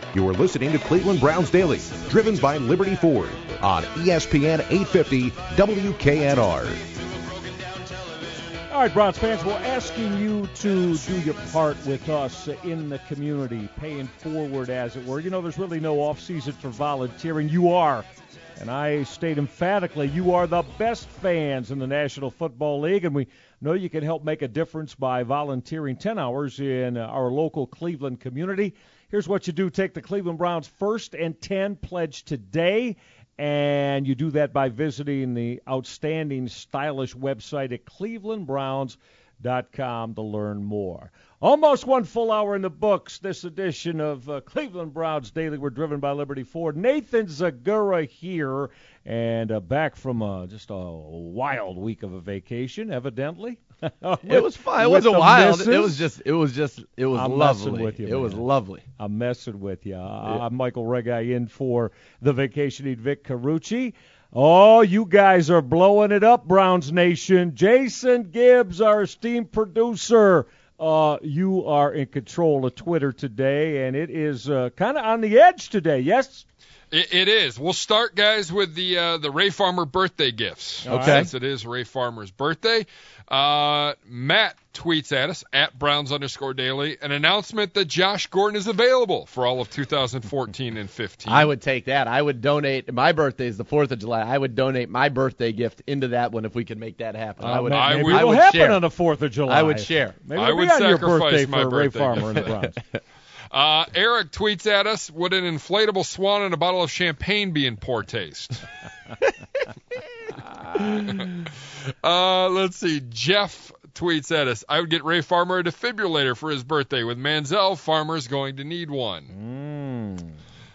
You are listening to Cleveland Browns Daily, driven by Liberty Ford on ESPN 850 WKNR. All right, Browns fans, we're asking you to do your part with us in the community, paying forward, as it were. You know, there's really no off-season for volunteering. You are, and I state emphatically, you are the best fans in the National Football League, and we know you can help make a difference by volunteering 10 hours in our local Cleveland community. Here's what you do. Take the Cleveland Browns First and 10 pledge today, and you do that by visiting the outstanding, stylish website at clevelandbrowns.com to learn more. Almost one full hour in the books, this edition of Cleveland Browns Daily. We're driven by Liberty Ford. Nathan Zagura here, and back from just a wild week of a vacation, evidently. It was fun. It wasn't wild. Misses. It was I'm lovely. messing with you, it man. was lovely. I'm messing with you. I'm Michael Regai in for the vacationing Vic Carucci. Oh, you guys are blowing it up, Browns Nation. Jason Gibbs, our esteemed producer. You are in control of Twitter today, and it is kind of on the edge today, yes? It is. We'll start, guys, with the Ray Farmer birthday gifts. Okay. Since it is Ray Farmer's birthday. Matt tweets at us, at Browns_Daily, an announcement that Josh Gordon is available for all of 2014 and 15. I would take that. I would donate. My birthday is the 4th of July. I would donate my birthday gift into that one if we could make that happen. Maybe it'll happen share. on the 4th of July. I would share. Maybe I it'll would be on your sacrifice birthday my for Ray birthday Farmer and the gift. Browns. Eric tweets at us, would an inflatable swan and a bottle of champagne be in poor taste? Let's see. Jeff tweets at us, I would get Ray Farmer a defibrillator for his birthday. With Manziel, Farmer's going to need one.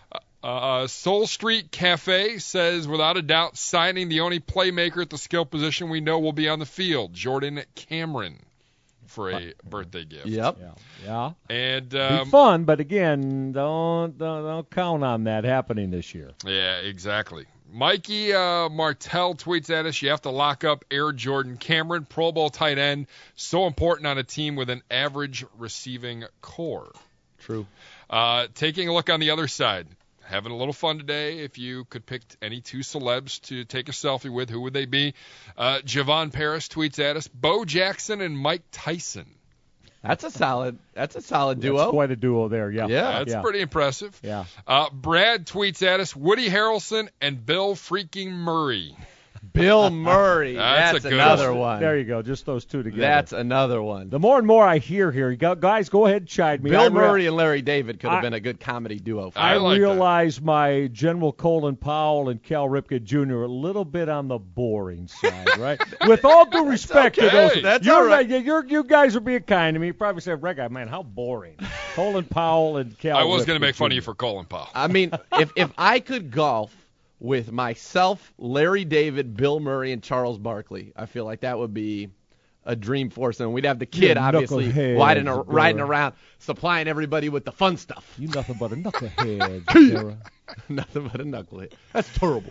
Soul Street Cafe says, without a doubt, signing the only playmaker at the skill position we know will be on the field, Jordan Cameron, for a birthday gift. Yep. Yeah. And be fun, but again, don't count on that happening this year. Yeah, exactly. Mikey Martell tweets at us, you have to lock up Air Jordan Cameron, Pro Bowl tight end, so important on a team with an average receiving core. True. Taking a look on the other side, having a little fun today. If you could pick any two celebs to take a selfie with, who would they be? Javon Paris tweets at us, Bo Jackson and Mike Tyson. That's a solid duo. That's quite a duo there, yeah. Yeah. That's pretty impressive. Yeah. Brad tweets at us, Woody Harrelson and Bill freaking Murray. Bill Murray. That's That's a good another one. one. There you go, just those two together. That's another one. The more and more I hear here, guys, go ahead and chide me. Bill Murray and Larry David could have been a good comedy duo. I I like realize my General Colin Powell and Cal Ripken Jr. are a little bit on the boring side, right? With all due respect to okay. those, That's all right. You guys are being kind to me. You probably said, Reggie, man, how boring. Colin Powell and Cal. I was going Ripken to make fun of Jr. you for Colin Powell. I mean, if I could golf with myself, Larry David, Bill Murray, and Charles Barkley, I feel like that would be a dream foursome. We'd have the kid, You obviously, knucklehead, riding around, supplying everybody with the fun stuff. You nothing but a knucklehead, Sarah. Nothing but a knucklehead. That's terrible.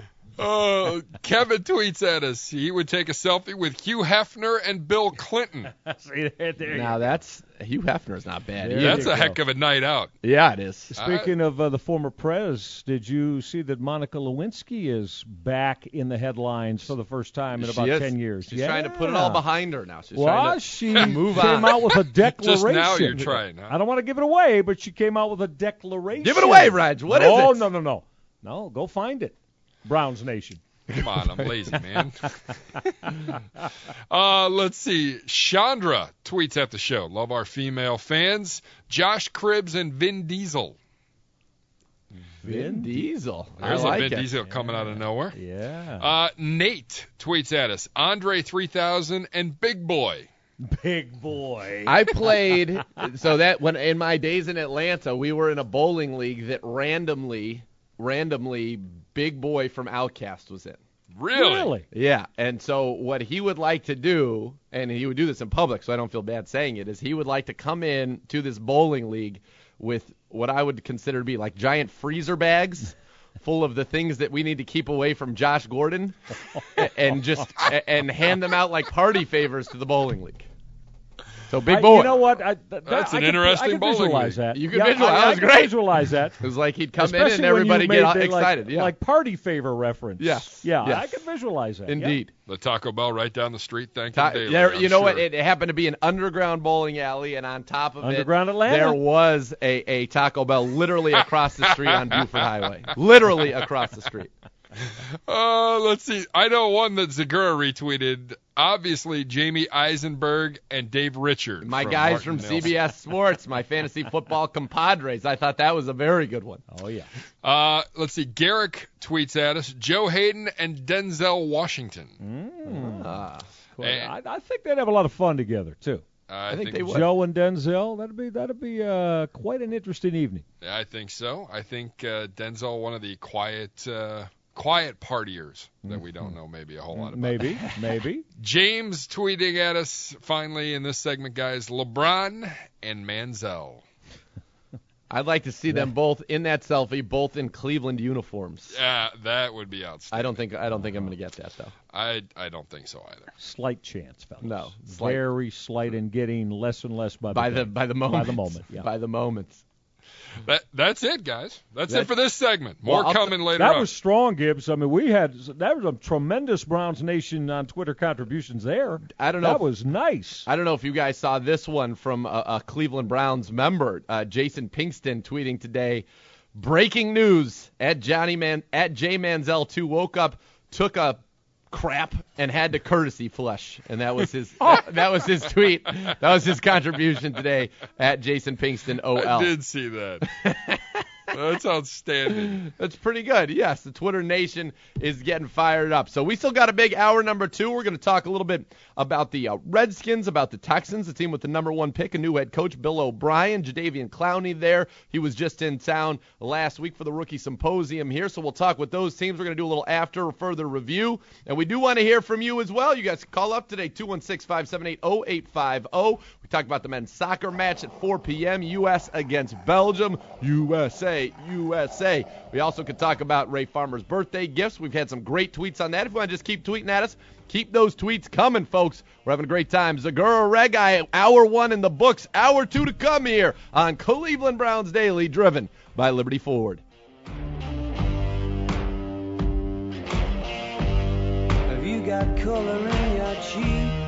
Kevin tweets at us, he would take a selfie with Hugh Hefner and Bill Clinton. See, there Now, that's Hugh Hefner's not bad. There either. That's a heck of a night out. Yeah, it is. Speaking of the former prez, did you see that Monica Lewinsky is back in the headlines for the first time in about She is. 10 years? She's trying to put it all behind her now. She's Well, trying to she move came on. out with a declaration. Just now you're trying, huh? I don't want to give it away, but she came out with a declaration. Give it away, Reg. What is Oh, it? no. No, go find it. Browns Nation. Come on, I'm lazy, man. Let's see. Chandra tweets at the show. Love our female fans. Josh Cribbs and Vin Diesel. Vin Diesel. There's I like a Vin it. Diesel coming out of nowhere. Yeah. Nate tweets at us. Andre 3000 and Big Boy. Big boy. I played so that when in my days in Atlanta, we were in a bowling league that randomly Big Boy from Outkast was in. Really? Yeah, and so what he would like to do, and he would do this in public, so I don't feel bad saying it, is he would like to come in to this bowling league with what I would consider to be like giant freezer bags full of the things that we need to keep away from Josh Gordon, and hand them out like party favors to the bowling league. So big boy. You know what? That's an I interesting could bowling visualize league. that. You could visualize. That was I could great. visualize that. It was like he'd come Especially in and when everybody you get made excited. Yeah. Like party favor reference. Yes. Yeah, Yes. I could visualize that. Indeed. The Taco Bell right down the street. Thank you, Daily. There, I'm you know what? sure. It happened to be an underground bowling alley, and on top of Underground it, Atlanta. there was a Taco Bell literally across the street on Buford Highway. Literally across the street. Let's see. I know one that Zagura retweeted. Obviously, Jamie Eisenberg and Dave Richard. My guys from Martin Nelson. CBS Sports, my fantasy football compadres. I thought that was a very good one. Oh, yeah. Let's see. Garrick tweets at us. Joe Hayden and Denzel Washington. Cool. I think they'd have a lot of fun together, too. I think they would. Joe and Denzel, that'd be quite an interesting evening. I think so. I think Denzel, one of the quiet partiers that we don't know maybe a whole lot about. Maybe. James tweeting at us finally in this segment, guys. LeBron and Manziel. I'd like to see them both in that selfie, both in Cleveland uniforms. Yeah, that would be outstanding. I don't think I'm going to get that though. I don't think so either. Slight chance, fellas. No, very slight, and getting less and less by the by day. the moment. By the moment, yeah. By the moments. That's it, guys. That's it for this segment. More Well, coming later That on. was strong, Gibbs. I mean, that was a tremendous Browns Nation on Twitter contributions there. I don't know That if- was nice. I don't know if you guys saw this one from a Cleveland Browns member, Jason Pinkston, tweeting today. Breaking news: at J Manziel 2 woke up, took a crap, and had to courtesy flush, and that was his. that was his tweet. That was his contribution today at Jason Pinkston OL. I did see that. That's outstanding. That's pretty good. Yes, the Twitter Nation is getting fired up. So we still got a big hour number 2. We're going to talk a little bit about the Redskins, about the Texans, the team with the number 1 pick, a new head coach, Bill O'Brien, Jadeveon Clowney there. He was just in town last week for the rookie symposium here, so we'll talk with those teams. We're going to do a little after further review, and we do want to hear from you as well. You guys can call up today, 216-578-0850. We talked about the men's soccer match at 4 p.m., U.S. against Belgium. USA. We also could talk about Ray Farmer's birthday gifts. We've had some great tweets on that. If you want to just keep tweeting at us, keep those tweets coming, folks. We're having a great time. Zagura Regai, hour 1 in the books, hour 2 to come here on Cleveland Browns Daily, driven by Liberty Ford. Have you got color in your cheek?